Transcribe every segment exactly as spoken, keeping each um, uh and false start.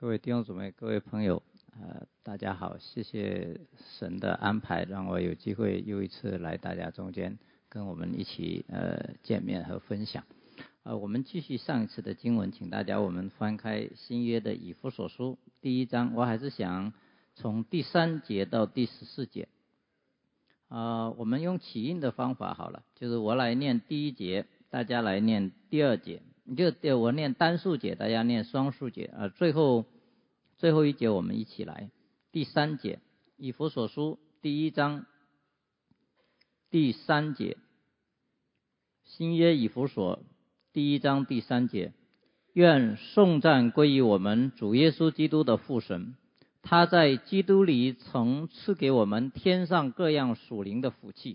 各位弟兄姊妹，各位朋友，呃，大家好，谢谢神的安排，让我有机会又一次来大家中间，跟我们一起呃见面和分享。呃，我们继续上一次的经文，请大家我们翻开新约的以弗所书第一章，我还是想从第三节到第十四节。呃，我们用起印的方法好了，就是我来念第一节，大家来念第二节，就我念单数节，大家念双数节，呃，最后最后一节我们一起来。第三节，以弗所书第一章第三节，新约以弗所第一章第三节，愿颂赞归于我们主耶稣基督的父神，他在基督里曾赐给我们天上各样属灵的福气。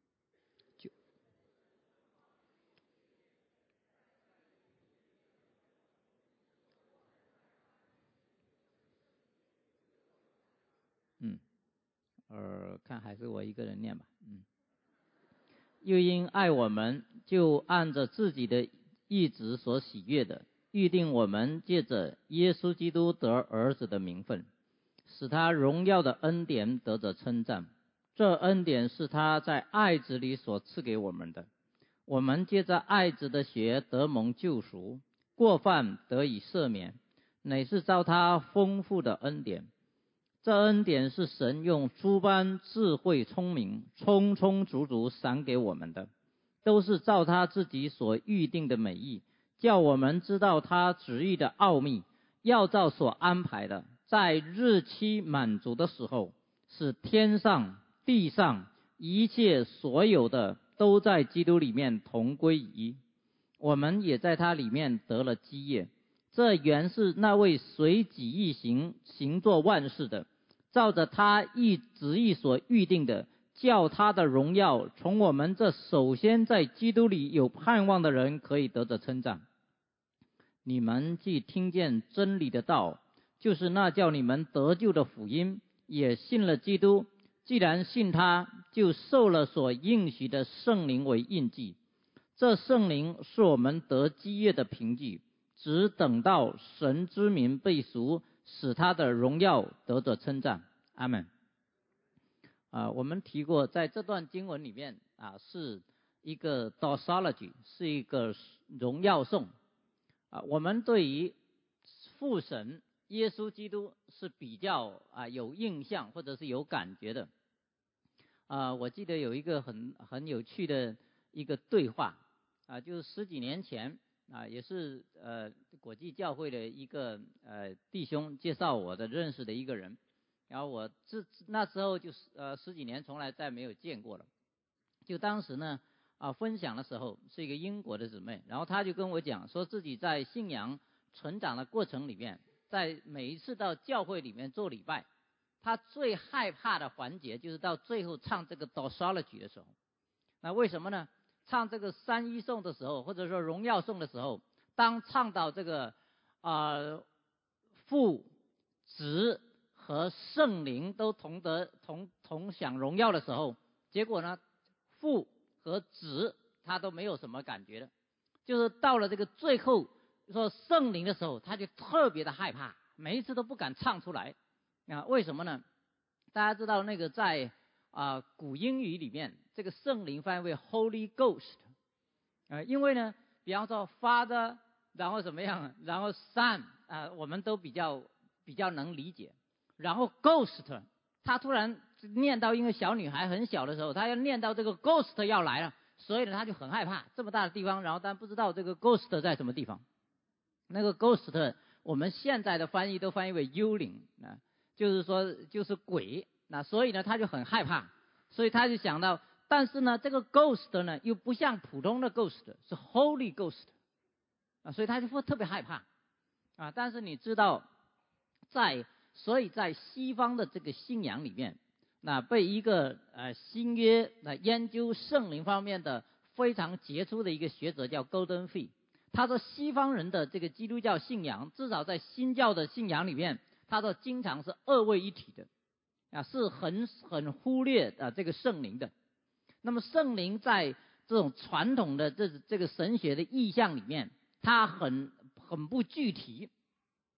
嗯，呃，看还是我一个人念吧。嗯，又因爱我们，就按着自己的意志所喜悦的，预定我们借着耶稣基督得儿子的名分，使他荣耀的恩典得着称赞。这恩典是他在爱子里所赐给我们的。我们借着爱子的血得蒙救赎，过犯得以赦免，乃是照他丰富的恩典。这恩典是神用诸般智慧聪明充充足足赏给我们的，都是照他自己所预定的美意，叫我们知道他旨意的奥秘，要照所安排的，在日期满足的时候，使天上地上一切所有的都在基督里面同归于一。我们也在他里面得了基业，这原是那位随己意行行作万事的，照着他意旨意所预定的，叫他的荣耀从我们这首先在基督里有盼望的人可以得着称赞。你们既听见真理的道，就是那叫你们得救的福音，也信了基督，既然信他，就受了所应许的圣灵为印记。这圣灵是我们得基业的凭据，只等到神之名被赎，使他的荣耀得着称赞。阿们。啊，我们提过，在这段经文里面啊，是一个 doxology， 是一个荣耀颂。啊，我们对于父神耶稣基督是比较啊有印象或者是有感觉的。啊，我记得有一个很很有趣的一个对话啊，就是十几年前啊，也是呃国际教会的一个呃弟兄介绍我的认识的一个人，然后我这那时候就是呃十几年从来再没有见过了。就当时呢啊分享的时候是一个英国的姊妹，然后她就跟我讲说自己在信仰成长的过程里面，在每一次到教会里面做礼拜，她最害怕的环节就是到最后唱这个 doxology 的时候。那为什么呢？唱这个三一颂的时候，或者说荣耀颂的时候，当唱到这个啊、呃、父子和圣灵都同得同同享荣耀的时候，结果呢父和子他都没有什么感觉的，就是到了这个最后说圣灵的时候，他就特别的害怕，每一次都不敢唱出来啊。为什么呢？大家知道那个在啊、呃、古英语里面，这个圣灵翻译为 Holy Ghost 啊、呃，因为呢比方说 Father 然后怎么样，然后 Son 啊、呃，我们都比较比较能理解，然后 Ghost 他突然念到，因为小女孩很小的时候，他要念到这个 Ghost 要来了，所以呢他就很害怕这么大的地方，然后但不知道这个 Ghost 在什么地方。那个 Ghost 我们现在的翻译都翻译为幽灵啊，就是说就是鬼，那所以呢他就很害怕，所以他就想到，但是呢这个 Ghost 呢又不像普通的 Ghost， 是 Holy Ghost 啊，所以他就会特别害怕啊。但是你知道，在所以在西方的这个信仰里面，那被一个呃新约那研究圣灵方面的非常杰出的一个学者叫 Gordon Fee， 他说西方人的这个基督教信仰，至少在新教的信仰里面，他说经常是二位一体的啊，是很很忽略啊这个圣灵的。那么圣灵在这种传统的这这个神学的意象里面，它很很不具体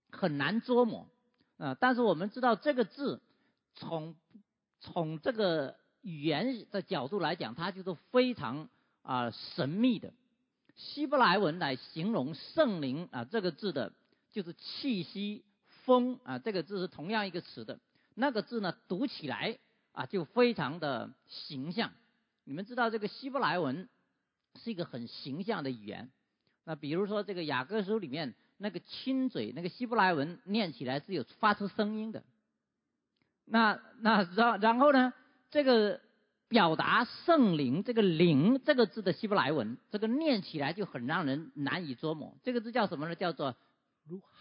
很难捉摸啊、呃。但是我们知道这个字从从这个语言的角度来讲，它就是非常啊、呃、神秘的。希伯来文来形容圣灵啊、呃、这个字的，就是气息、风啊、呃、这个字是同样一个词的。那个字呢读起来啊就非常的形象。你们知道这个希伯来文是一个很形象的语言。那比如说这个雅各书里面那个亲嘴，那个希伯来文念起来是有发出声音的。那那然然后呢，这个表达圣灵这个灵这个字的希伯来文，这个念起来就很让人难以捉摸。这个字叫什么呢？叫做如哈。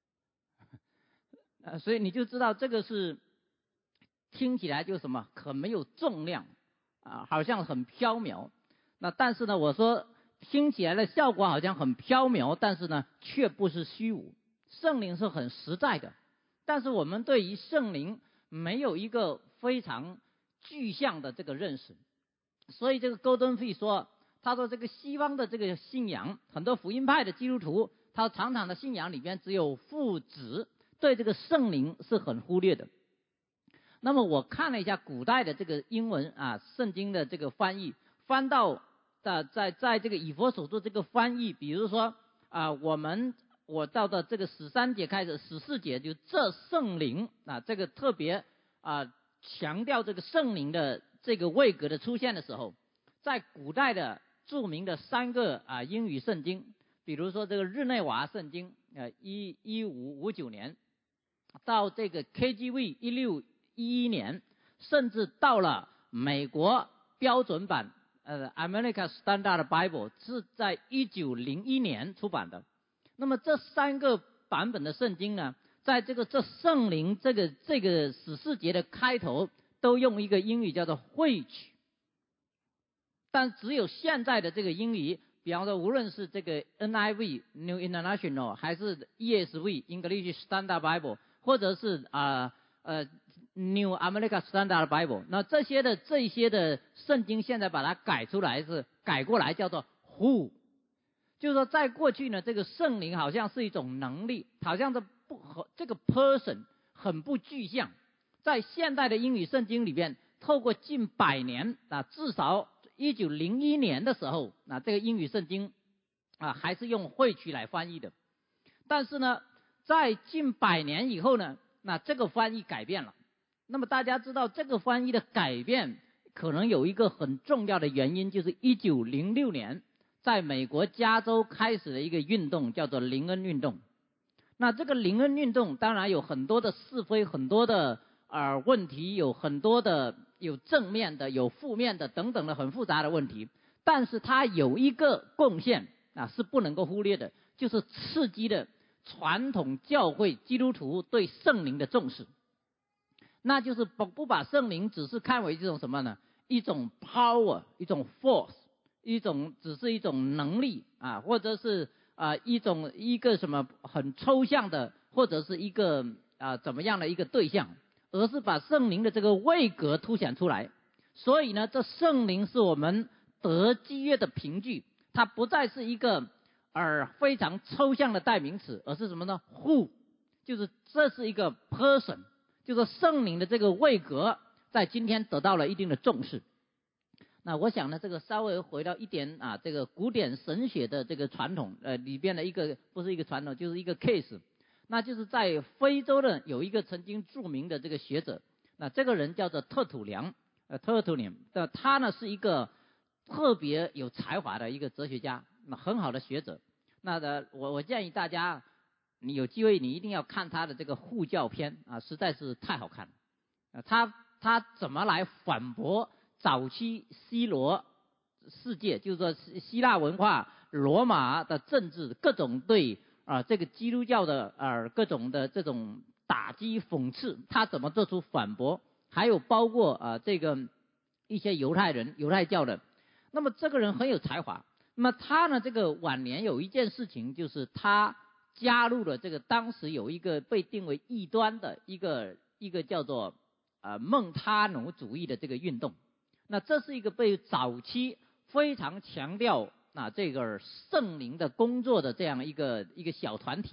呃，所以你就知道这个是听起来就什么很没有重量啊，好像很飘渺。那但是呢，我说听起来的效果好像很飘渺，但是呢却不是虚无。圣灵是很实在的，但是我们对于圣灵没有一个非常具象的这个认识。所以这个 Gordon Fee 说，他说这个西方的这个信仰，很多福音派的基督徒，他常常的信仰里面只有父子，对这个圣灵是很忽略的。那么我看了一下古代的这个英文啊，圣经的这个翻译，翻到在在在这个以弗所书这个翻译，比如说啊，我们我到的这个十三节开始，十四节就这圣灵啊，这个特别啊强调这个圣灵的这个位格的出现的时候，在古代的著名的三个啊英语圣经，比如说这个日内瓦圣经，呃，一一五五九年，到这个 K J V 一六一一年，甚至到了美国标准版呃 American Standard Bible 是在一九零一年出版的。那么这三个版本的圣经呢，在这个这圣灵这个这个十四节的开头都用一个英语叫做会取，但只有现在的这个英语，比方说无论是这个 N I V New International 还是 E S V English Standard Bible 或者是啊 呃, 呃 New American Standard Bible， 那这些的这些的圣经现在把它改出来是改过来叫做 Who， 就是说在过去呢，这个圣灵好像是一种能力，好像这不和这个 person 很不具象。在现代的英语圣经里边，透过近百年啊，至少一九零一年的时候，那这个英语圣经啊还是用会取来翻译的。但是呢，在近百年以后呢，那这个翻译改变了。那么大家知道这个翻译的改变可能有一个很重要的原因，就是一九零六年在美国加州开始的一个运动，叫做灵恩运动。那这个灵恩运动当然有很多的是非，很多的呃问题，有很多的有正面的，有负面的等等的很复杂的问题，但是它有一个贡献啊是不能够忽略的，就是刺激的传统教会基督徒对圣灵的重视。那就是不不把圣灵只是看为这种什么呢？一种 power， 一种 force， 一种只是一种能力啊，或者是啊、呃、一种一个什么很抽象的，或者是一个啊、呃、怎么样的一个对象，而是把圣灵的这个位格凸显出来。所以呢，这圣灵是我们得基业的凭据，它不再是一个而非常抽象的代名词，而是什么呢 ？Who， 就是这是一个 person。就是圣灵的这个位格在今天得到了一定的重视。那我想呢，这个稍微回到一点啊，这个古典神学的这个传统呃里边的一个不是一个传统，就是一个 case。那就是在非洲的有一个曾经著名的这个学者，那这个人叫做特土良呃特土良，那他呢是一个特别有才华的一个哲学家，那很好的学者。那的我我建议大家，你有机会你一定要看他的这个护教篇啊，实在是太好看了啊！他他怎么来反驳早期希罗世界，就是说希腊文化、罗马的政治各种对啊这个基督教的呃各种的这种打击讽刺，他怎么做出反驳？还有包括啊这个一些犹太人、犹太教的。那么这个人很有才华。那么他呢，这个晚年有一件事情，就是他加入了这个当时有一个被定为异端的一个一个叫做呃孟他努主义的这个运动。那这是一个被早期非常强调啊这个圣灵的工作的这样一个一个小团体。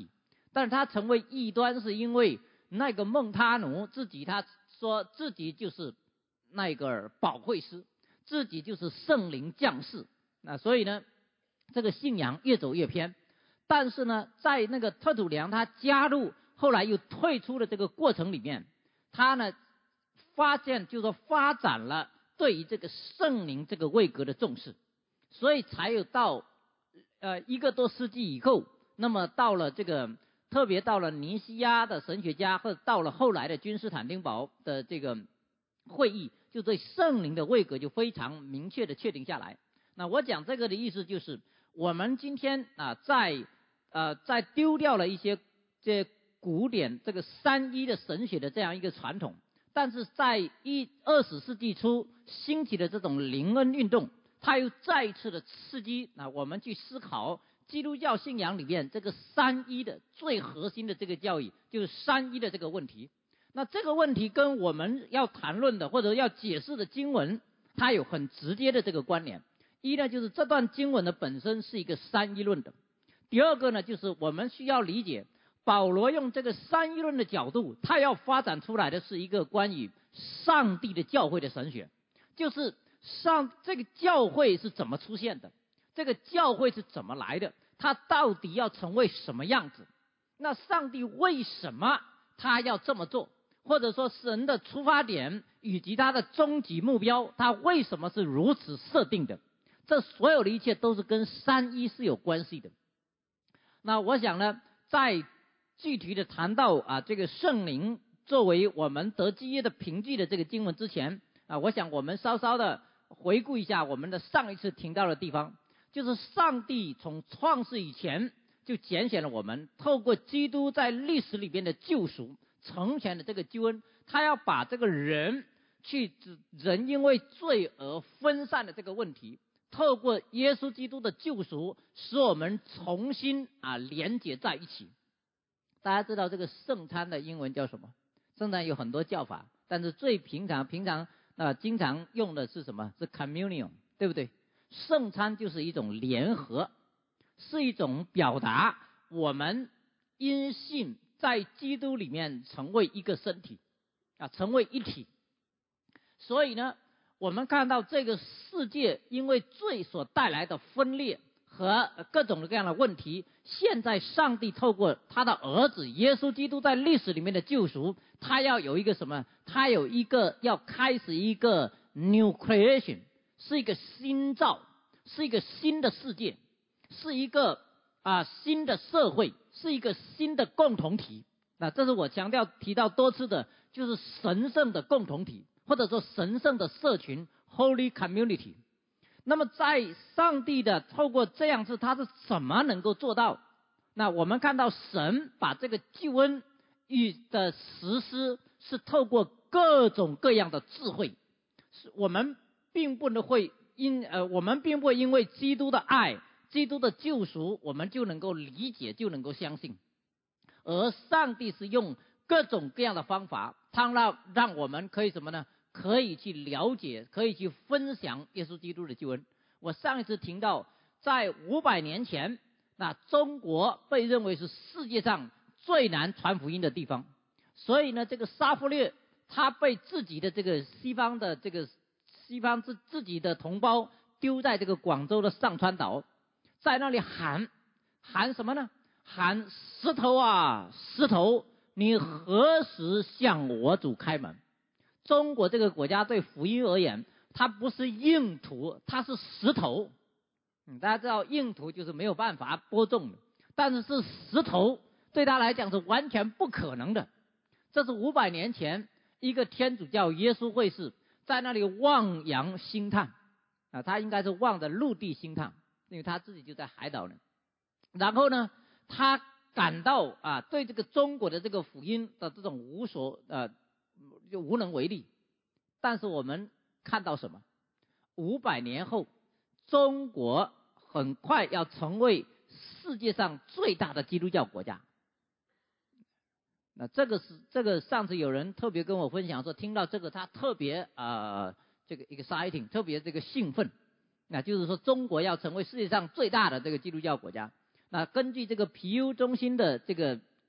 但是他成为异端是因为那个孟他努自己他说自己就是那个保惠师，自己就是圣灵降世，那所以呢这个信仰越走越偏。但是呢在那个特土良他加入后来又退出的这个过程里面，他呢发现就是说发展了对于这个圣灵这个位格的重视，所以才有到呃一个多世纪以后，那么到了这个特别到了尼西亚的神学家和到了后来的君士坦丁堡的这个会议，就对圣灵的位格就非常明确的确定下来。那我讲这个的意思就是我们今天啊在呃在丢掉了一些这古典这个三一的神学的这样一个传统，但是在一二十世纪初兴起的这种灵恩运动，它又再一次的刺激啊我们去思考基督教信仰里面这个三一的最核心的这个教义，就是三一的这个问题。那这个问题跟我们要谈论的或者要解释的经文它有很直接的这个关联。一呢就是这段经文的本身是一个三一论的，第二个呢就是我们需要理解保罗用这个三一论的角度，他要发展出来的是一个关于上帝的教会的神学，就是上这个教会是怎么出现的，这个教会是怎么来的，它到底要成为什么样子，那上帝为什么他要这么做，或者说神的出发点以及他的终极目标，他为什么是如此设定的，这所有的一切都是跟三一是有关系的。那我想呢在具体的谈到啊这个圣灵作为我们得基业的凭据的这个经文之前啊，我想我们稍稍的回顾一下我们的上一次听到的地方，就是上帝从创世以前就拣选了我们，透过基督在历史里边的救赎成全的这个救恩，他要把这个人去人因为罪而分散的这个问题，透过耶稣基督的救赎使我们重新啊连结在一起。大家知道这个圣餐的英文叫什么？圣餐有很多叫法，但是最平常平常呃经常用的是什么？是 communion， 对不对？圣餐就是一种联合，是一种表达我们因信在基督里面成为一个身体啊，成为一体。所以呢我们看到这个世界因为罪所带来的分裂和各种各样的问题，现在上帝透过他的儿子耶稣基督在历史里面的救赎，他要有一个什么？他有一个要开始一个 new creation， 是一个新造，是一个新的世界，是一个啊新的社会，是一个新的共同体。那这是我强调提到多次的，就是神圣的共同体，或者说神圣的社群 Holy Community。那么在上帝的透过这样子他是怎么能够做到？那我们看到神把这个救恩与的实施是透过各种各样的智慧，是我们并不能会因呃我们并不会因为基督的爱基督的救赎我们就能够理解就能够相信，而上帝是用各种各样的方法他让让我们可以什么呢？可以去了解，可以去分享耶稣基督的救恩。我上一次听到在五百年前，那中国被认为是世界上最难传福音的地方，所以呢这个沙弗略他被自己的这个西方的这个西方自自己的同胞丢在这个广州的上川岛，在那里喊喊什么呢？喊石头啊石头，你何时向我主开门？中国这个国家对福音而言，它不是硬土，它是石头。嗯，大家知道硬土就是没有办法播种的，但是是石头对他来讲是完全不可能的。这是五百年前一个天主教耶稣会士在那里望洋兴叹啊，他应该是望着陆地兴叹，因为他自己就在海岛呢。然后呢，他感到啊，对这个中国的这个福音的这种无所呃。就无能为力。但是我们看到什么？五百年后，中国很快要成为世界上最大的基督教国家。那这个是这个上次有人特别跟我分享说，听到这个他特别呃这个 exciting， 特别这个兴奋。那就是说中国要成为世界上最大的这个基督教国家。那根据这个皮尤中心的这个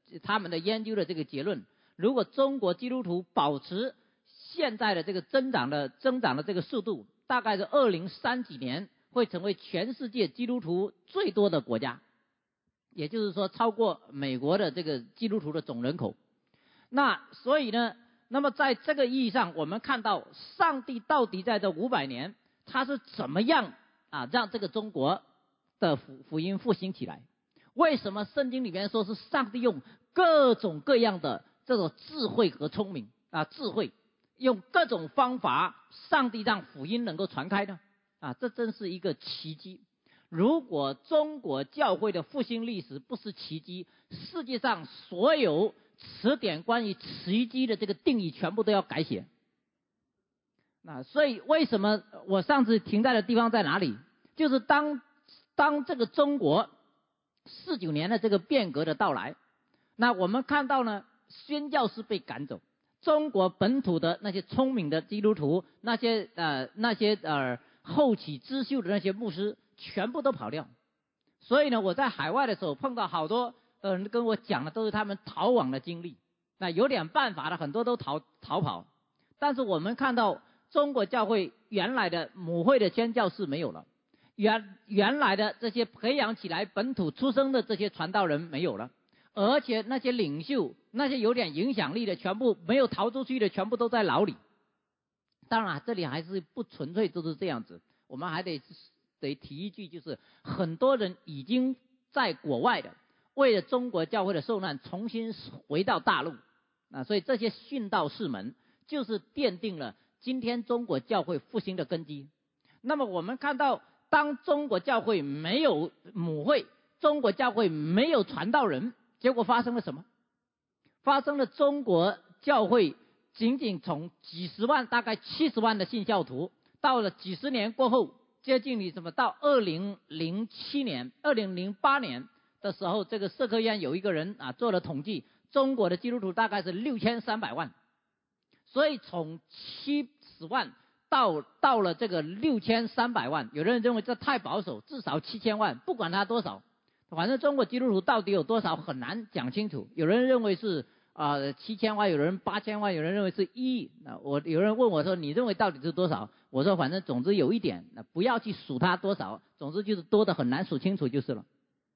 他们的研究的这个结论，如果中国基督徒保持现在的这个增长的增长的这个速度，大概是二零三几年会成为全世界基督徒最多的国家，也就是说超过美国的这个基督徒的总人口。那所以呢，那么在这个意义上，我们看到上帝到底在这五百年他是怎么样啊让这个中国的福福音复兴起来？为什么圣经里面说是上帝用各种各样的这种智慧和聪明啊智慧，用各种方法，上帝让福音能够传开呢？啊，这真是一个奇迹。如果中国教会的复兴历史不是奇迹，世界上所有词典关于奇迹的这个定义全部都要改写。那所以为什么我上次停在的地方在哪里？就是当当这个中国四九年的这个变革的到来，那我们看到呢，宣教士被赶走，中国本土的那些聪明的基督徒，那些呃那些呃后起之秀的那些牧师全部都跑掉。所以呢，我在海外的时候碰到好多呃人跟我讲的都是他们逃亡的经历。那有点办法的很多都逃逃跑，但是我们看到中国教会原来的母会的宣教士没有了，原原来的这些培养起来本土出生的这些传道人没有了，而且那些领袖那些有点影响力的全部没有逃出去的全部都在牢里。当然这里还是不纯粹就是这样子，我们还得得提一句，就是很多人已经在国外的为了中国教会的受难重新回到大陆啊，所以这些殉道士们就是奠定了今天中国教会复兴的根基。那么我们看到当中国教会没有母会，中国教会没有传道人，结果发生了什么？发生了中国教会仅仅从几十万大概七十万的信教徒，到了几十年过后，接近你什么到二零零七年二零零八年的时候，这个社科院有一个人啊做了统计，中国的基督徒大概是六千三百万。所以从七十万到到了这个六千三百万，有人认为这太保守，至少七千万，不管它多少，反正中国基督徒到底有多少很难讲清楚。有人认为是啊、呃、七千万，有人八千万，有人认为是一亿。那我有人问我说你认为到底是多少？我说反正总之有一点，那不要去数它多少，总之就是多的很难数清楚就是了。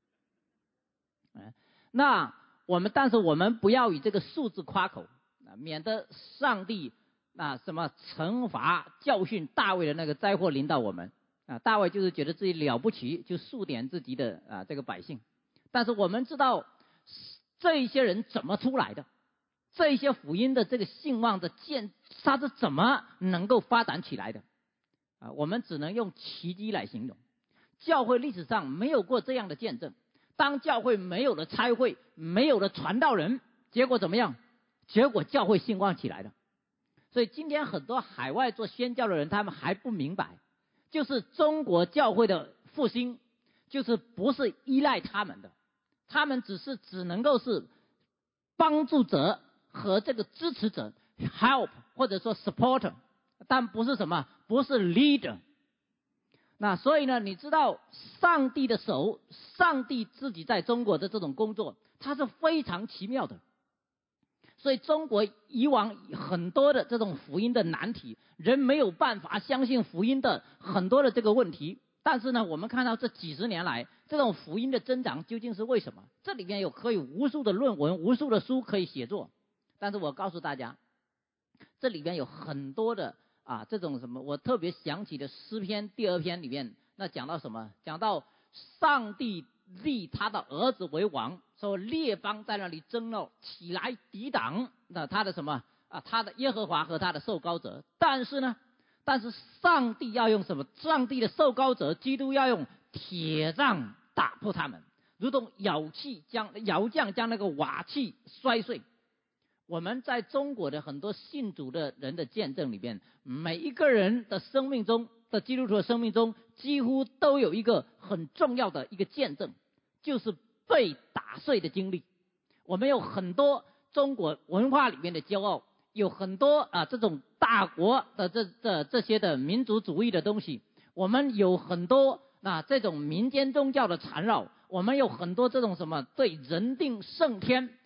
那我们但是我们不要以这个数字夸口，免得上帝啊什么惩罚教训大卫的那个灾祸临到我们啊。大卫就是觉得自己了不起，就数点自己的啊这个百姓。但是我们知道这一些人怎么出来的，这一些福音的这个兴旺的建，它是怎么能够发展起来的啊？我们只能用奇迹来形容。教会历史上没有过这样的见证。当教会没有了差会，没有了传道人，结果怎么样？结果教会兴旺起来了。所以今天很多海外做宣教的人，他们还不明白，就是中国教会的复兴就是不是依赖他们的，他们只是只能够是帮助者和这个支持者 help 或者说 supporter， 但不是什么，不是 leader。那所以呢，你知道上帝的手，上帝自己在中国的这种工作，它是非常奇妙的。所以中国以往很多的这种福音的难题，人没有办法相信福音的很多的这个问题，但是呢，我们看到这几十年来这种福音的增长究竟是为什么？这里面有可以无数的论文，无数的书可以写作。但是我告诉大家，这里面有很多的啊，这种什么，我特别想起的诗篇第二篇里面，那讲到什么？讲到上帝立他的儿子为王，说列邦在那里争闹起来抵挡，那他的什么啊？他的耶和华和他的受膏者。但是呢，但是上帝要用什么？上帝的受膏者基督要用铁杖打破他们，如同舀器将舀匠将那个瓦器摔碎。我们在中国的很多信主的人的见证里边，每一个人的生命中的基督徒的生命中，几乎都有一个很重要的一个见证，就是被打碎的经历。我们有很多中国文化里面的骄傲，有很多啊这种大国的这这这些的民族主义的东西，我们有很多啊这种民间宗教的缠绕，我们有很多这种什么对人定胜天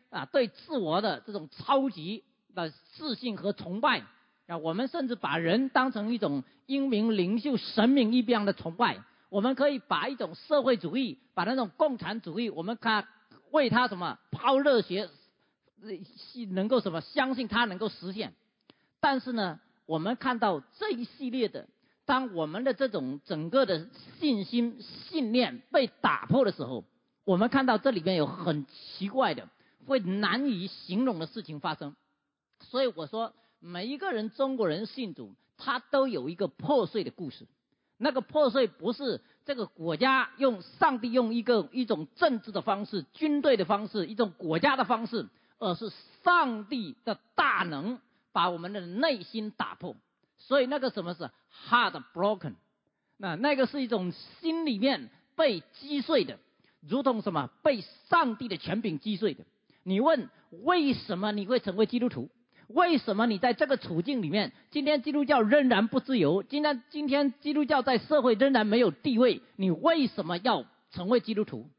啊对自我的这种超级的自信和崇拜啊，我们甚至把人当成一种英明领袖、神明一样的崇拜。我们可以把一种社会主义，把那种共产主义，我们看为他什么抛热血，能够什么相信他能够实现。但是呢，我们看到这一系列的，当我们的这种整个的信心信念被打破的时候，我们看到这里面有很奇怪的、会难以形容的事情发生。所以我说，每一个人中国人信主，他都有一个破碎的故事。那个破碎不是这个国家用上帝用一个一种政治的方式、军队的方式、一种国家的方式，而是上帝的大能把我们的内心打破。所以那个什么是 heart broken， 那那个是一种心里面被击碎的，如同什么被上帝的权柄击碎的。你问为什么你会成为基督徒？为什么你在这个处境里面，今天基督教仍然不自由，今天今天基督教在社会仍然没有地位，你为什么要成为基督徒？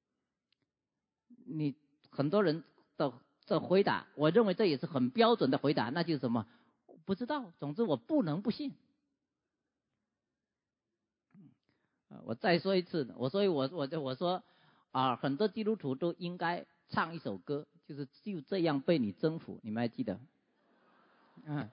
你很多人的的回答，我认为这也是很标准的回答，那就是什么？不知道，总之我不能不信。我再说一次，我所以我我就我说啊，很多基督徒都应该唱一首歌，就是就这样被你征服，你们还记得？嗯，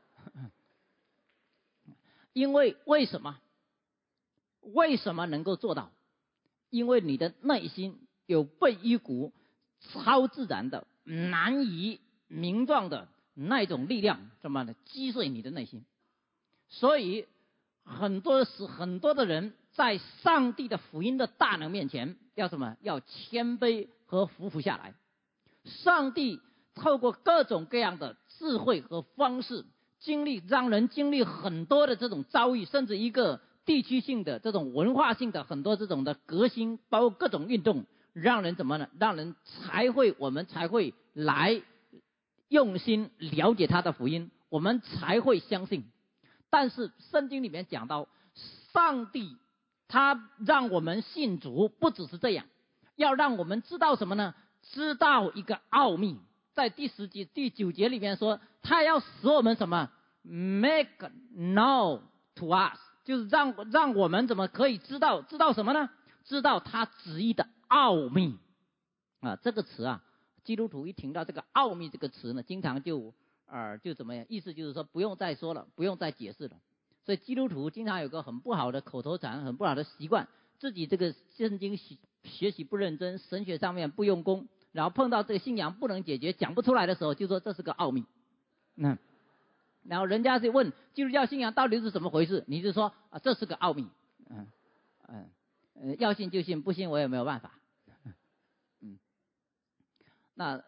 因为为什么？为什么能够做到？因为你的内心有被一股超自然的、难以名状的那种力量，怎么的击碎你的内心？所以很多时很多的人在上帝的福音的大能面前，要什么？要谦卑和服服下来。上帝透过各种各样的智慧和方式，经历让人经历很多的这种遭遇，甚至一个地区性的这种文化性的很多这种的革新，包括各种运动，让人怎么呢？让人才会我们才会来用心了解他的福音，我们才会相信。但是圣经里面讲到，上帝他让我们信主，不只是这样，要让我们知道什么呢？知道一个奥秘。在第十节、第九节里面说，他要使我们什么 ？Make known to us， 就是让让我们怎么可以知道知道什么呢？知道他旨意的奥秘啊！这个词啊，基督徒一听到这个奥秘这个词呢，经常就呃就怎么样？意思就是说不用再说了，不用再解释了。所以基督徒经常有个很不好的口头禅，很不好的习惯，自己这个圣经学习不认真，神学上面不用功。然后碰到这个信仰不能解决、讲不出来的时候，就说这是个奥秘。那，然后人家就问基督教信仰到底是怎么回事，你就说啊，这是个奥秘。嗯嗯呃，要信就信，不信我也没有办法。嗯，那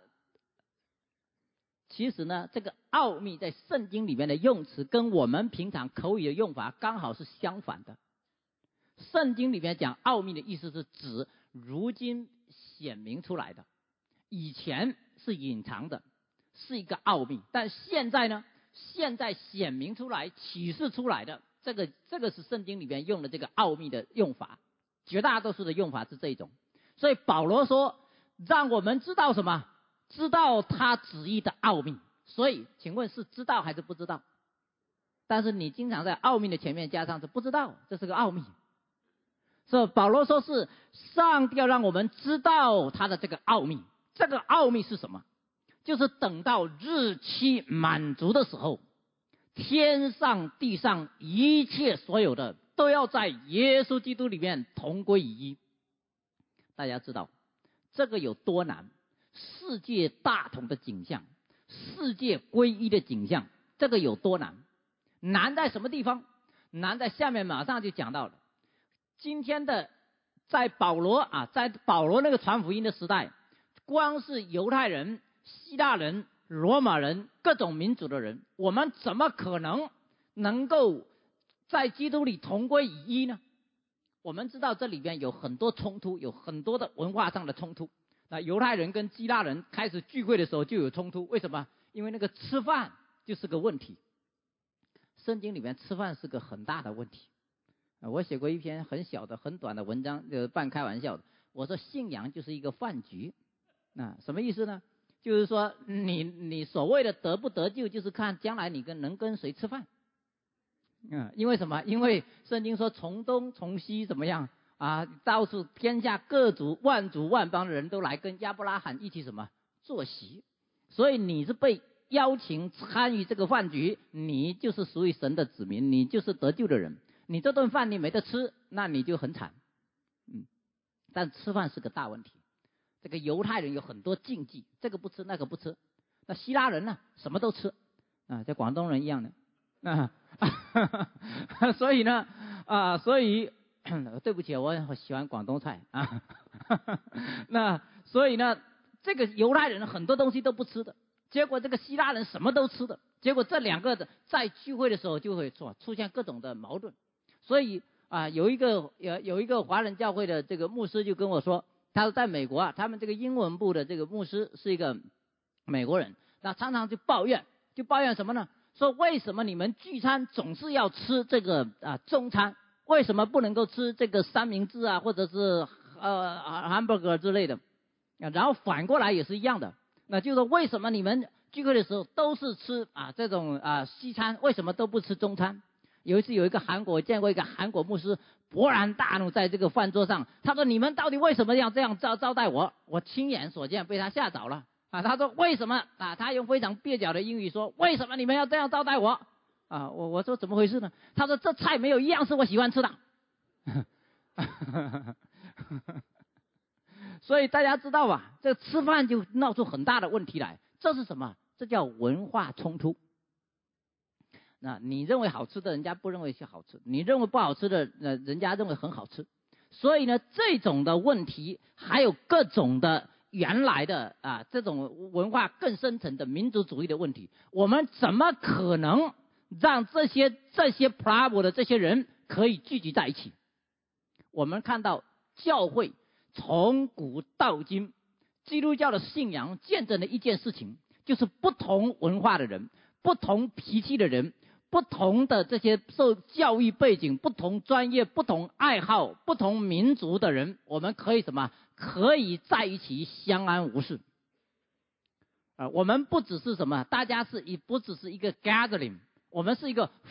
其实呢，这个奥秘在圣经里面的用词跟我们平常口语的用法刚好是相反的。圣经里面讲奥秘的意思是指如今显明出来的。以前是隐藏的，是一个奥秘，但现在呢？现在显明出来、启示出来的，这个这个是圣经里面用的这个奥秘的用法，绝大多数的用法是这种。所以保罗说，让我们知道什么？知道他旨意的奥秘。所以，请问是知道还是不知道？但是你经常在奥秘的前面加上是不知道，这是个奥秘。所以保罗说是上帝要让我们知道他的这个奥秘。这个奥秘是什么？就是等到日期满足的时候，天上地上一切所有的都要在耶稣基督里面同归于一。大家知道这个有多难？世界大同的景象，世界归一的景象，这个有多难？难在什么地方？难在下面马上就讲到了。今天的在保罗啊，在保罗那个传福音的时代，光是犹太人、希腊人、罗马人各种民族的人，我们怎么可能能够在基督里同归于一呢？我们知道这里边有很多冲突，有很多的文化上的冲突。那犹太人跟希腊人开始聚会的时候就有冲突，为什么？因为那个吃饭就是个问题。圣经里面吃饭是个很大的问题。我写过一篇很小的、很短的文章，就是半开玩笑的。我说信仰就是一个饭局。那什么意思呢？ 就是说你你所谓的得不得救，就是看将来你跟能跟谁吃饭。嗯，因为什么？因为圣经说从东从西怎么样啊？到处天下各族万族万邦的人都来跟亚伯拉罕一起什么坐席，所以你是被邀请参与这个饭局，你就是属于神的子民，你就是得救的人。你这顿饭你没得吃，那你就很惨。嗯，但吃饭是个大问题。这个犹太人有很多禁忌，这个不吃那个不吃。那希腊人呢，什么都吃啊，像广东人一样的啊。所以呢啊，所以对不起，我喜欢广东菜啊。那所以呢，这个犹太人很多东西都不吃的，结果这个希腊人什么都吃的，结果这两个的在聚会的时候就会出出现各种的矛盾。所以啊，有一个有有一个华人教会的这个牧师就跟我说，他说在美国啊，他们这个英文部的这个牧师是一个美国人，那常常就抱怨，就抱怨什么呢？说为什么你们聚餐总是要吃这个啊中餐？为什么不能够吃这个三明治啊，或者是呃 hamburger 之类的？然后反过来也是一样的，那就是说为什么你们聚会的时候都是吃啊这种啊西餐，为什么都不吃中餐？有一次有一个韩国，我见过一个韩国牧师勃然大怒，在这个饭桌上，他说你们到底为什么要这样招招待我？我亲眼所见，被他吓着了啊！他说为什么啊？他用非常蹩脚的英语说，为什么你们要这样招待我？啊，我我说怎么回事呢？他说这菜没有一样是我喜欢吃的。所以大家知道吧，这吃饭就闹出很大的问题来，这是什么？这叫文化冲突。那你认为好吃的，人家不认为是好吃；你认为不好吃的，呃，人家认为很好吃。所以呢，这种的问题，还有各种的原来的啊，这种文化更深层的民族主义的问题，我们怎么可能让这些这些 problem 的这些人可以聚集在一起？我们看到教会从古到今，基督教的信仰见证了一件事情，就是不同文化的人、不同脾气的人、不同的这些受教育背景、不同专业、不同爱好、不同民族的人，我们可以什么？可以在一起相安无事。啊、呃，我们不只是什么，大家是一不只是一个 gathering， 我们是一个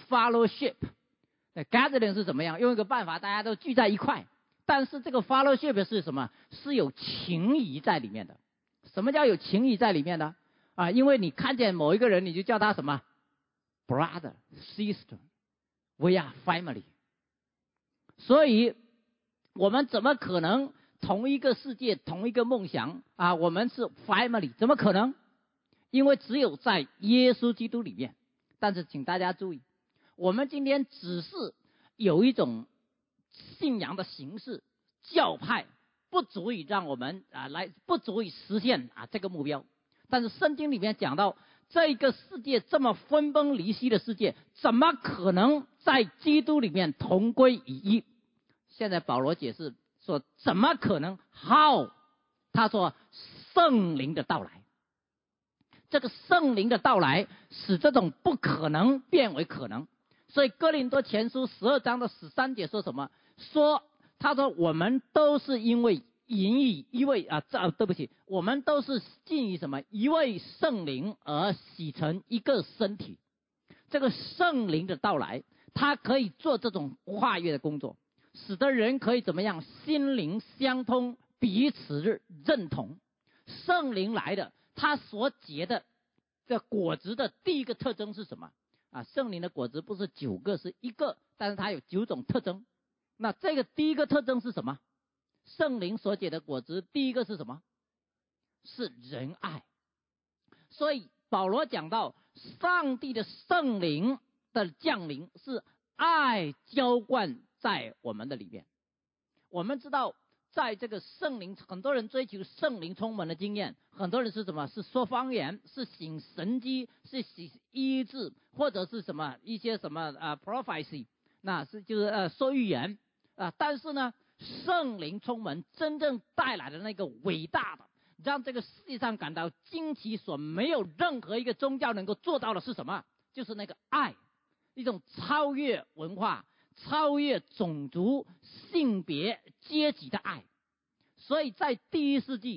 fellowship。gathering 是怎么样？用一个办法，大家都聚在一块。但是这个 fellowship 是什么？是有情谊在里面的。什么叫有情谊在里面呢？啊，因为你看见某一个人，你就叫他什么 brother sister， we are family。所以我们怎么可能同一个世界、同一个梦想啊？我们是 family， 怎么可能？因为只有在耶稣基督里面。但是请大家注意，我们今天只是有一种信仰的形式、教派，不足以让我们啊来，不足以实现啊这个目标。但是圣经里面讲到，这个世界这么分崩离析的世界，怎么可能在基督里面同归于一？现在保罗解释说，怎么可能 ？How？ 他说圣灵的到来，这个圣灵的到来使这种不可能变为可能。所以哥林多前书十二章的十三节说什么？说他说我们都是因为引以一位啊，这对不起，我们都是尽于什么一位圣灵而洗成一个身体。这个圣灵的到来，他可以做这种跨越的工作，使得人可以怎么样？心灵相通，彼此认同。圣灵来的，他所结的这果子的第一个特征是什么？啊，圣灵的果子不是九个，是一个，但是它有九种特征。那这个第一个特征是什么？圣灵所结的果子第一个是什么？是仁爱。所以保罗讲到上帝的圣灵的降临是爱浇灌在我们的里面。我们知道在这个圣灵，很多人追求圣灵充满的经验，很多人是什么？是说方言，是行神迹，是行医治，或者是什么一些什么啊 prophecy， 那是就是呃说预言啊。但是呢，圣灵充满真正带来的那个伟大的，让这个世界上感到惊奇所没有任何一个宗教能够做到的是什么？就是那个爱，一种超越文化、超越种族、性别、阶级的爱。所以在第一世纪，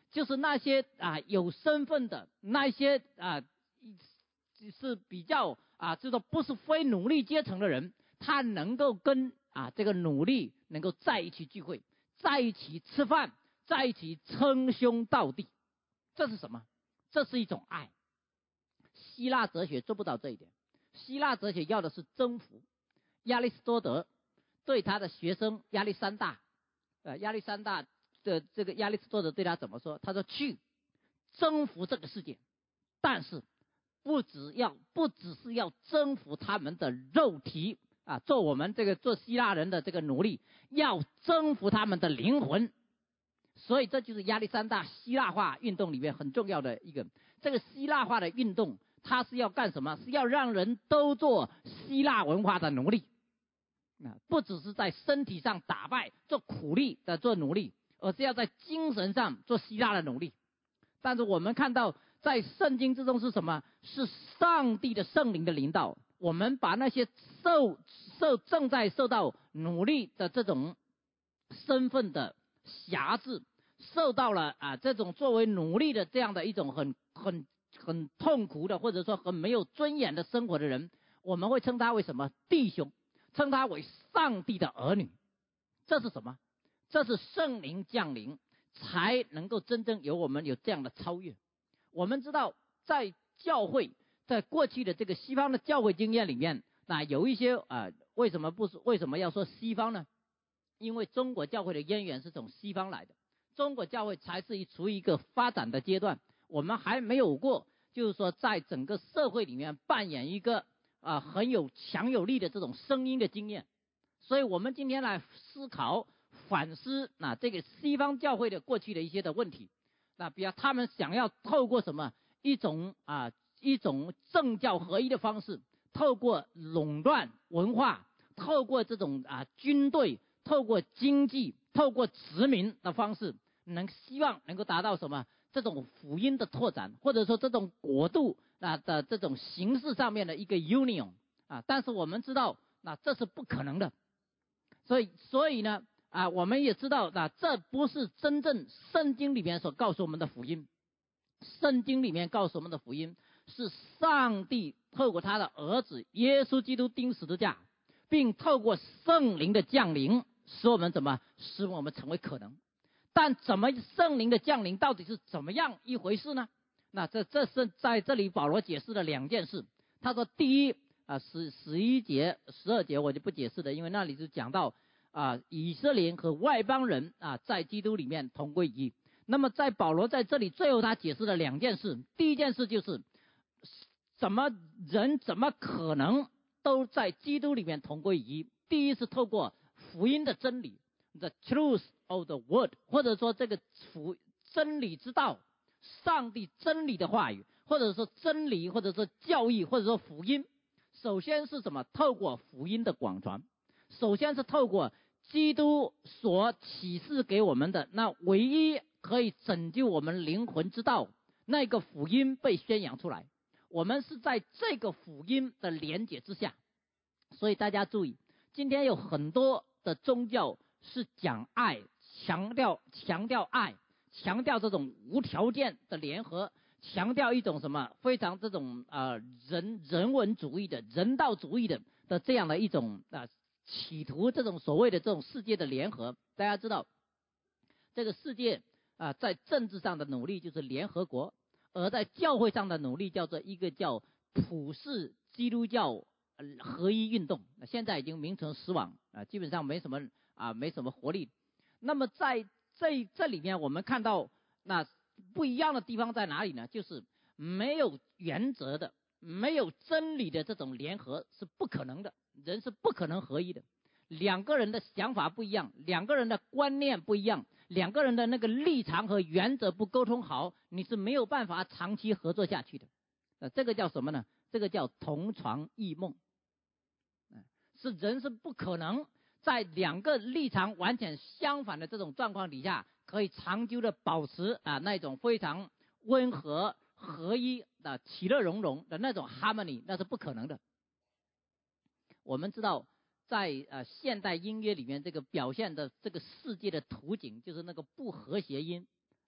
就是那些啊有身份的，那些啊是比较啊，这个不是非奴隶阶层的人，他能够跟啊这个奴隶能够在一起聚会，在一起吃饭，在一起称兄道弟，这是什么？这是一种爱。希腊哲学做不到这一点，希腊哲学要的是征服。亚里士多德对他的学生亚历山大，呃，亚历山大的这个亚里士多德对他怎么说？他说去征服这个世界，但是不只要不只是要征服他们的肉体啊，做我们这个做希腊人的这个奴隶，要征服他们的灵魂。所以这就是亚历山大希腊化运动里面很重要的一个，这个希腊化的运动，它是要干什么？是要让人都做希腊文化的奴隶。啊，不只是在身体上打败做苦力的做奴隶，而是要在精神上做希腊的奴隶。但是我们看到在圣经之中是什么？是上帝的圣灵的领导，我们把那些受受正在受到奴隶的这种身份的辖制，受到了啊这种作为奴隶的这样的一种很很很痛苦的，或者说很没有尊严的生活的人，我们会称他为什么？弟兄，称他为上帝的儿女。这是什么？这是圣灵降临才能够真正有我们有这样的超越。我们知道在教会，在过去的这个西方的教会经验里面，那有一些啊、呃，为什么不是为什么要说西方呢？因为中国教会的渊源是从西方来的，中国教会才是处于一个发展的阶段，我们还没有过就是说在整个社会里面扮演一个啊、呃、很有强有力的这种声音的经验。所以我们今天来思考反思那、啊、这个西方教会的过去的一些的问题，那比如他们想要透过什么一种啊一种政教合一的方式，透过垄断文化，透过这种啊军队，透过经济，透过殖民的方式，能希望能够达到什么？这种福音的拓展，或者说这种国度啊的这种形式上面的一个 union 啊，但是我们知道，那这是不可能的。所以，所以呢啊，我们也知道，那这不是真正圣经里面所告诉我们的福音。圣经里面告诉我们的福音，是上帝透过他的儿子耶稣基督钉十字架，并透过圣灵的降临，使我们怎么使我们成为可能。但怎么圣灵的降临到底是怎么样一回事呢？那这这是在这里保罗解释了两件事。他说第一啊，十十一节十二节我就不解释了，因为那里是讲到啊以色列人和外邦人啊在基督里面同归于一。那么在保罗在这里最后他解释了两件事。第一件事就是怎么人怎么可能都在基督里面同归于一？第一是透过福音的真理 The truth of the word， 或者说这个福真理之道，上帝真理的话语，或者说真理，或者说教义，或者说福音。首先是什么？透过福音的广传，首先是透过基督所启示给我们的那唯一可以拯救我们灵魂之道，那个福音被宣扬出来。我们是在这个福音的连结之下。所以大家注意，今天有很多的宗教是讲爱，强调强调爱，强调这种无条件的联合，强调一种什么非常这种呃人人文主义的人道主义的的这样的一种啊、呃、企图这种所谓的这种世界的联合。大家知道这个世界啊、呃、在政治上的努力就是联合国，而在教会上的努力叫做一个叫普世基督教合一运动，现在已经名存实亡啊，基本上没什么啊，没什么活力。那么在这这里面，我们看到那不一样的地方在哪里呢？就是没有原则的、没有真理的这种联合是不可能的，人是不可能合一的。两个人的想法不一样，两个人的观念不一样，两个人的那个立场和原则不沟通好，你是没有办法长期合作下去的。呃，这个叫什么呢？这个叫同床异梦。是人是不可能在两个立场完全相反的这种状况底下，可以长久的保持啊那种非常温和合一的其乐融融的那种 harmony， 那是不可能的。我们知道在呃现代音乐里面，这个表现的这个世界的图景就是那个不和谐音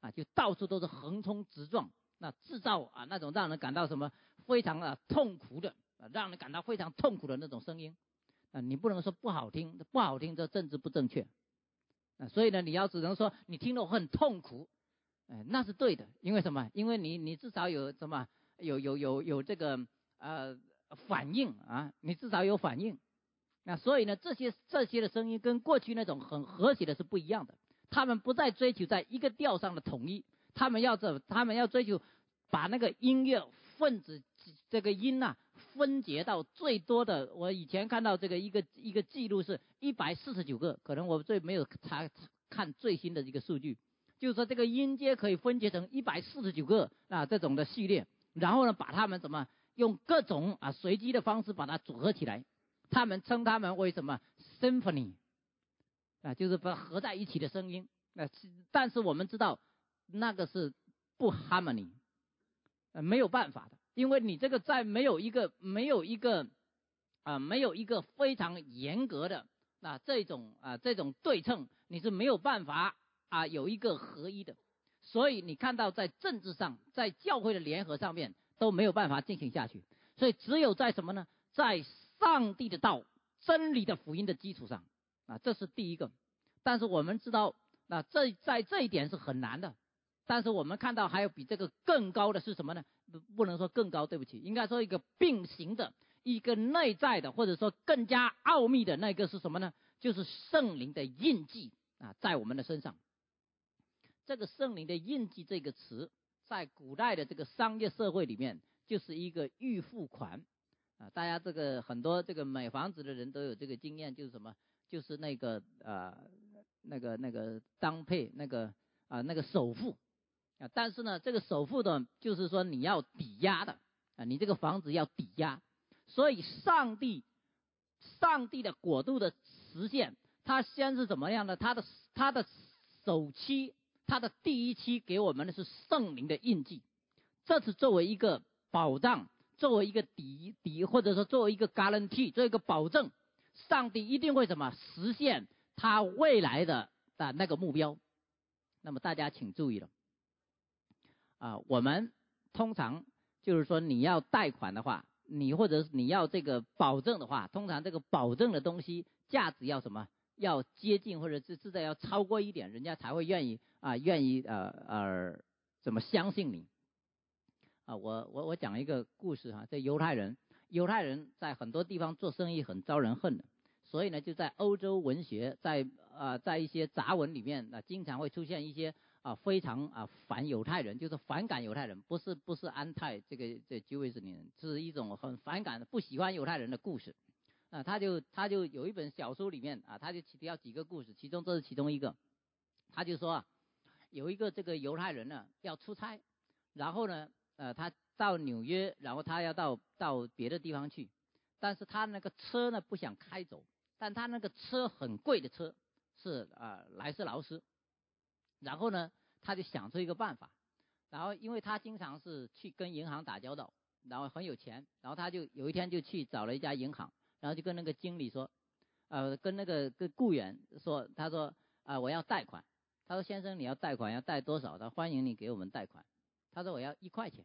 啊，就到处都是横冲直撞，那制造啊那种让人感到什么非常啊痛苦的，啊让人感到非常痛苦的那种声音，啊你不能说不好听，不好听这政治不正确，啊所以呢你要只能说你听了我很痛苦，哎那是对的，因为什么？因为你你至少有什么有有有有这个呃反应啊，你至少有反应。那所以呢，这些这些的声音跟过去那种很和谐的是不一样的。他们不再追求在一个调上的统一，他们要这，他们要追求把那个音乐分子这个音啊分解到最多的。我以前看到这个一个一个记录是一百四十九个，可能我最没有查看最新的一个数据，就是说这个音阶可以分解成一百四十九个啊这种的序列，然后呢把它们怎么用各种啊随机的方式把它组合起来。他们称他们为什么 symphony 啊，就是把合在一起的声音。那但是我们知道那个是不 harmony， 呃没有办法的，因为你这个在没有一个没有一个啊、呃、没有一个非常严格的啊这种啊这种对称，你是没有办法啊有一个合一的。所以你看到在政治上，在教会的联合上面都没有办法进行下去。所以只有在什么呢？在上帝的道、真理的福音的基础上啊，这是第一个。但是我们知道，那这在这一点是很难的。但是我们看到还有比这个更高的是什么呢？不不能说更高，对不起，应该说一个并行的、一个内在的，或者说更加奥秘的那个是什么呢？就是圣灵的印记啊，在我们的身上。这个圣灵的印记这个词，在古代的这个商业社会里面，就是一个预付款。啊，大家这个很多这个买房子的人都有这个经验，就是什么？就是那个呃那个那个当配那个啊、呃、那个首付啊，但是呢，这个首付呢，就是说你要抵押的啊，你这个房子要抵押，所以上帝上帝的国度的实现，它先是怎么样呢？它的它的首期，它的第一期给我们的是圣灵的印记，这是作为一个保障。作为一个抵抵，或者说作为一个 guarantee， 作为一个保证，上帝一定会怎么实现他未来的的那个目标。那么大家请注意了，啊，我们通常就是说你要贷款的话，你或者你要这个保证的话，通常这个保证的东西价值要什么？要接近或者是至少要超过一点，人家才会愿意啊，愿意呃呃怎么相信你。啊，我我我讲一个故事哈，这犹太人，犹太人在很多地方做生意很招人恨的，所以呢，就在欧洲文学，在呃在一些杂文里面啊、呃，经常会出现一些啊、呃、非常啊、呃、反犹太人，就是反感犹太人，不是不是安泰这个这 Jewish 人，是一种很反感的、不喜欢犹太人的故事。啊、呃，他就他就有一本小说里面啊，他就提到几个故事，其中这是其中一个，他就说啊，有一个这个犹太人呢要出差，然后呢。呃，他到纽约，然后他要到到别的地方去，但是他那个车呢不想开走，但他那个车很贵的车，是啊、呃、莱斯劳斯，然后呢他就想出一个办法，然后因为他经常是去跟银行打交道，然后很有钱，然后他就有一天就去找了一家银行，然后就跟那个经理说，呃跟那个跟雇员说，他说啊、呃、我要贷款，他说先生你要贷款要贷多少？他欢迎你给我们贷款。他说我要一块钱，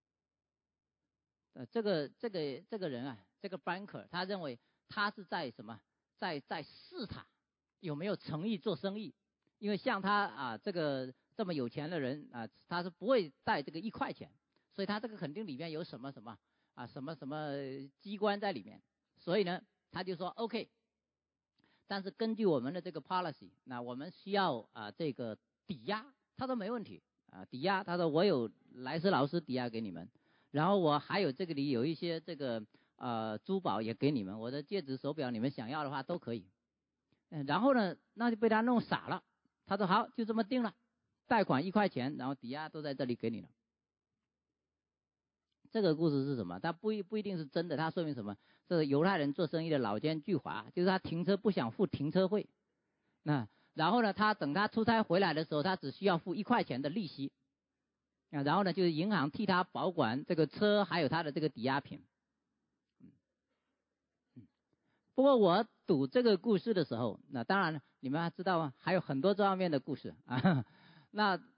呃，这个这个这个人啊，这个 banker， 他认为他是在什么，在在试他有没有诚意做生意，因为像他啊这个这么有钱的人啊，他是不会贷这个一块钱，所以他这个肯定里面有什么什么啊什么什么机关在里面，所以呢他就说 OK， 但是根据我们的这个 policy， 那我们需要啊这个抵押，他说没问题。啊，抵押，他说我有莱斯劳斯抵押给你们，然后我还有这个里有一些这个呃珠宝也给你们，我的戒指手表你们想要的话都可以。嗯，然后呢，那就被他弄傻了，他说好，就这么定了，贷款一块钱，然后抵押都在这里给你了。这个故事是什么？他不一不一定是真的，他说明什么？这是犹太人做生意的老奸巨猾，就是他停车不想付停车费，那。然后呢，他等他出差回来的时候，他只需要付一块钱的利息，啊，然后呢，就是银行替他保管这个车，还有他的这个抵押品。嗯嗯。不过我读这个故事的时候，那当然你们还知道啊，还有很多这方面的故事啊。那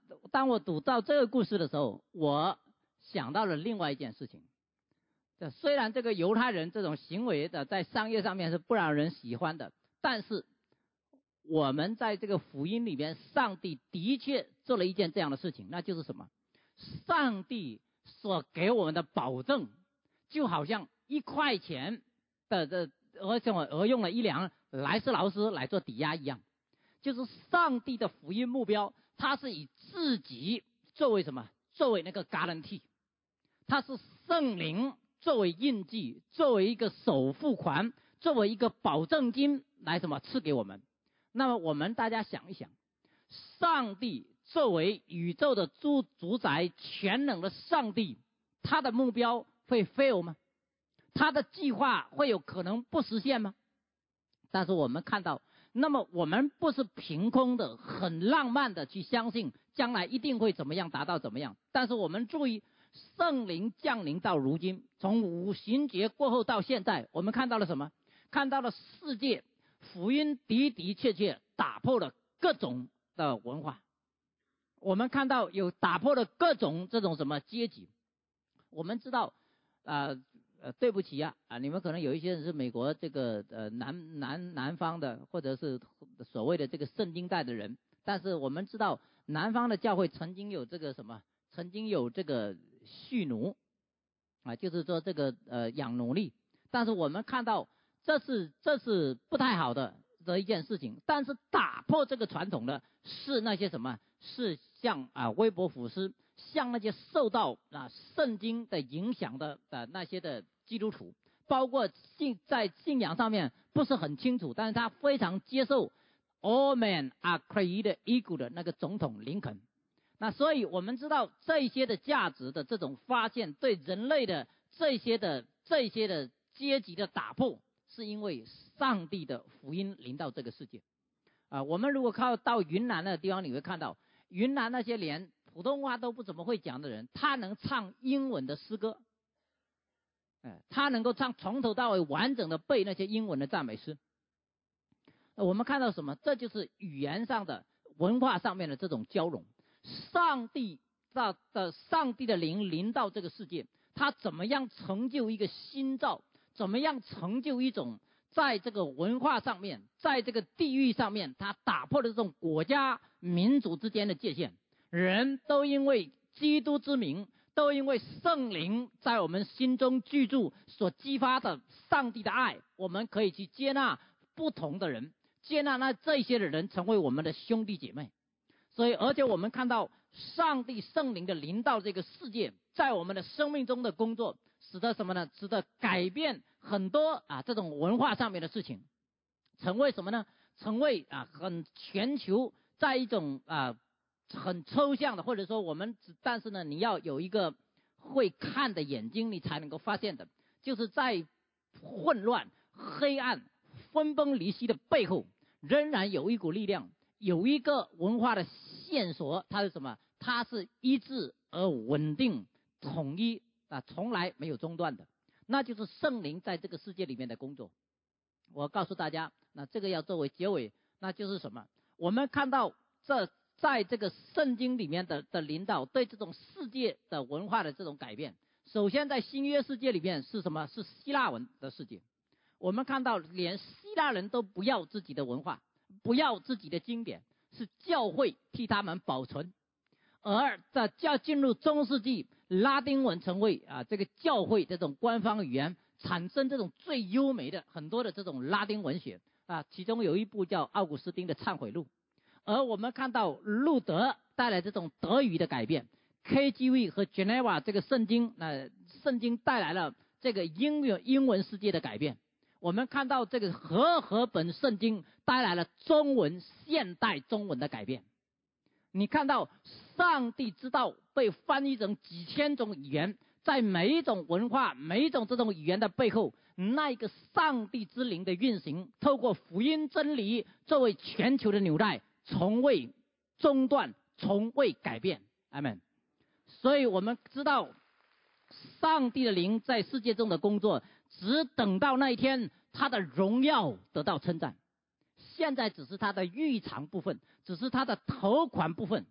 当我读到这个故事的时候，我想到了另外一件事情。这虽然这个犹太人这种行为的在商业上面是不让人喜欢的，但是我们在这个福音里面，上帝的确做了一件这样的事情，那就是什么？上帝所给我们的保证，就好像一块钱的的而且而用了一两莱斯劳斯来做抵押一样，就是上帝的福音目标，他是以自己作为什么？作为那个 guarantee， 他是圣灵作为印记，作为一个首付款，作为一个保证金来什么赐给我们。那么我们大家想一想，上帝作为宇宙的主主宰全能的上帝，他的目标会 fail 吗？他的计划会有可能不实现吗？但是我们看到，那么我们不是凭空的很浪漫的去相信将来一定会怎么样达到怎么样，但是我们注意圣灵降临到如今，从五旬节过后到现在，我们看到了什么？看到了世界福音的的确确打破了各种的文化，我们看到有打破了各种这种什么阶级。我们知道呃呃对不起啊啊，你们可能有一些人是美国这个呃南南南方的，或者是所谓的这个圣经带的人，但是我们知道南方的教会曾经有这个什么，曾经有这个蓄奴啊，就是说这个呃养奴隶，但是我们看到这是这是不太好的的一件事情。但是打破这个传统的是那些什么？是像啊威伯福斯，像那些受到啊圣经的影响的的那些的基督徒，包括信在信仰上面不是很清楚，但是他非常接受 all men are created equal 的那个总统林肯。那所以我们知道这些的价值的这种发现，对人类的这些的这些的阶级的打破，是因为上帝的福音临到这个世界啊。我们如果靠到云南的地方，你会看到云南那些连普通话都不怎么会讲的人，他能唱英文的诗歌，哎，他能够唱从头到尾完整的背那些英文的赞美诗。我们看到什么？这就是语言上的文化上面的这种交融。上帝的的上帝的灵临到这个世界，他怎么样成就一个新造？怎么样成就一种在这个文化上面，在这个地域上面，他打破了这种国家民族之间的界限，人都因为基督之名，都因为圣灵在我们心中居住所激发的上帝的爱，我们可以去接纳不同的人，接纳那这些的人成为我们的兄弟姐妹。所以而且我们看到上帝圣灵的临到这个世界，在我们的生命中的工作，使得什么呢？使得改变很多啊这种文化上面的事情，成为什么呢？成为啊很全球，在一种啊很抽象的，或者说我们但是呢你要有一个会看的眼睛，你才能够发现的，就是在混乱、黑暗、分崩离析的背后，仍然有一股力量，有一个文化的线索，它是什么？它是一致而稳定、统一啊，从来没有中断的，那就是圣灵在这个世界里面的工作。我告诉大家，那这个要作为结尾，那就是什么？我们看到这在这个圣经里面的的领导对这种世界的文化的这种改变，首先在新约世界里面是什么？是希腊文的世界。我们看到连希腊人都不要自己的文化，不要自己的经典，是教会替他们保存。而在教进入中世纪，拉丁文成为啊这个教会这种官方语言，产生这种最优美的很多的这种拉丁文学啊，其中有一部叫奥古斯丁的忏悔录。而我们看到路德带来这种德语的改变， K J V 和 Geneva 这个圣经，那、呃、圣经带来了这个英文英文世界的改变。我们看到这个和合本圣经带来了中文现代中文的改变。你看到上帝之道被翻译成几千种语言，在每一种文化每一种这种语言的背后，那一个上帝之灵的运行，透过福音真理作为全球的纽带，从未中断，从未改变。阿们。所以我们知道上帝的灵在世界中的工作，只等到那一天他的荣耀得到称赞，现在只是他的预尝部分，只是他的头款部分。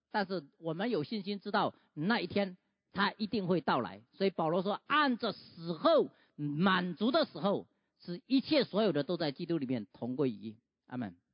但是我们有信心知道那一天他一定会到来。所以保罗说，按着死后满足的时候，使一切所有的都在基督里面同归于一。阿们。